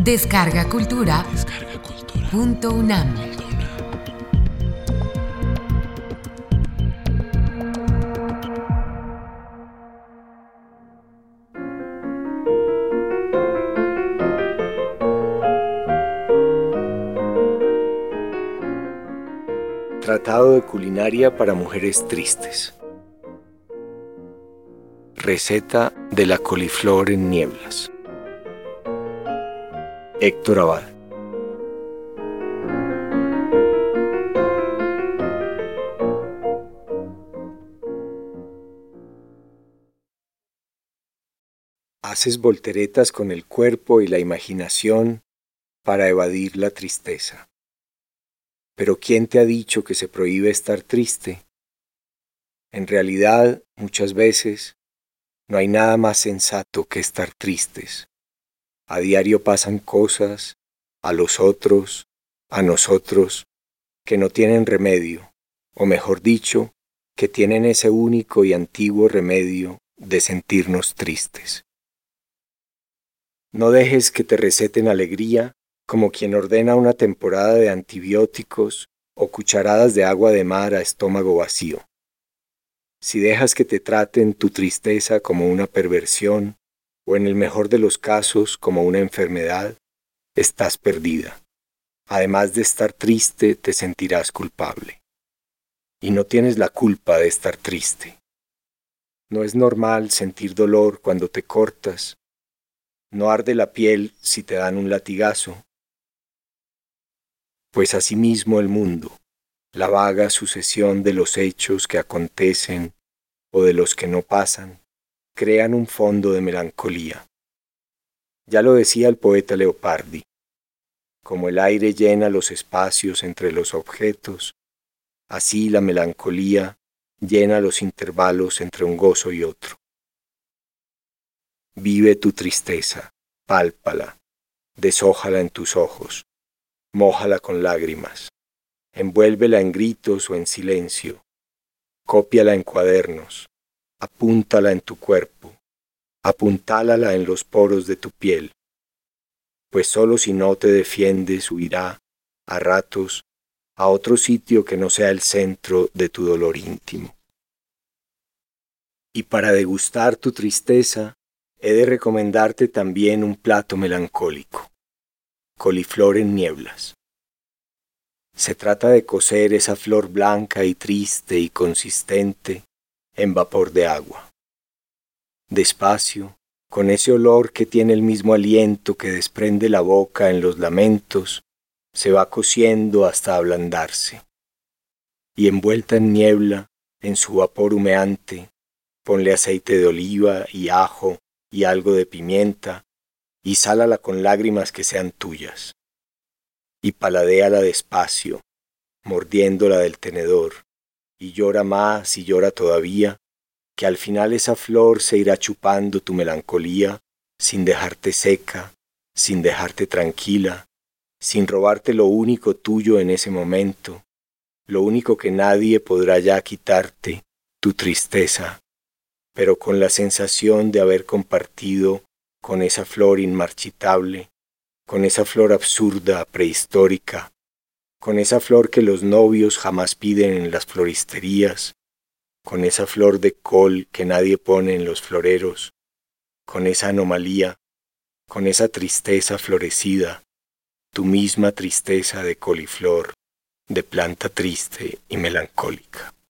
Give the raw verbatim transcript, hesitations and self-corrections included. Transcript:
Descarga Cultura. Descarga Cultura. Punto UNAM. Tratado de culinaria para mujeres tristes. Receta de la coliflor en nieblas. Héctor Abad. Haces volteretas con el cuerpo y la imaginación para evadir la tristeza. Pero ¿quién te ha dicho que se prohíbe estar triste? En realidad, muchas veces, no hay nada más sensato que estar tristes. A diario pasan cosas, a los otros, a nosotros, que no tienen remedio, o mejor dicho, que tienen ese único y antiguo remedio de sentirnos tristes. No dejes que te receten alegría como quien ordena una temporada de antibióticos o cucharadas de agua de mar a estómago vacío. Si dejas que te traten tu tristeza como una perversión, o en el mejor de los casos como una enfermedad, estás perdida. Además de estar triste, te sentirás culpable. Y no tienes la culpa de estar triste. No es normal sentir dolor cuando te cortas. No arde la piel si te dan un latigazo. Pues asimismo el mundo, la vaga sucesión de los hechos que acontecen o de los que no pasan, crean un fondo de melancolía. Ya lo decía el poeta Leopardi, como el aire llena los espacios entre los objetos, así la melancolía llena los intervalos entre un gozo y otro. Vive tu tristeza, pálpala, deshójala en tus ojos, mójala con lágrimas, envuélvela en gritos o en silencio, cópiala en cuadernos, apúntala en tu cuerpo, apuntálala en los poros de tu piel, pues solo si no te defiendes huirá, a ratos, a otro sitio que no sea el centro de tu dolor íntimo. Y para degustar tu tristeza, he de recomendarte también un plato melancólico, coliflor en nieblas. Se trata de cocer esa flor blanca y triste y consistente en vapor de agua. Despacio, con ese olor que tiene el mismo aliento que desprende la boca en los lamentos, se va cociendo hasta ablandarse. Y envuelta en niebla, en su vapor humeante, ponle aceite de oliva y ajo y algo de pimienta, y sálala con lágrimas que sean tuyas. Y paladéala despacio, mordiéndola del tenedor, y llora más y llora todavía, que al final esa flor se irá chupando tu melancolía, sin dejarte seca, sin dejarte tranquila, sin robarte lo único tuyo en ese momento, lo único que nadie podrá ya quitarte, tu tristeza, pero con la sensación de haber compartido con esa flor inmarchitable, con esa flor absurda, prehistórica, con esa flor que los novios jamás piden en las floristerías, con esa flor de col que nadie pone en los floreros, con esa anomalía, con esa tristeza florecida, tu misma tristeza de coliflor, de planta triste y melancólica.